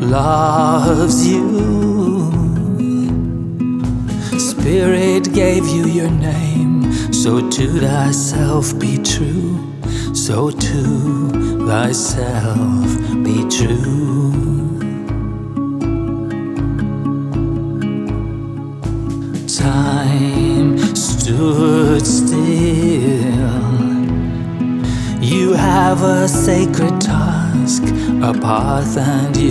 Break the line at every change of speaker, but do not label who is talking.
loves you. Spirit gave you your name, so to thyself be true. So to thyself be true. Time stood still. You have a sacred task, a path and you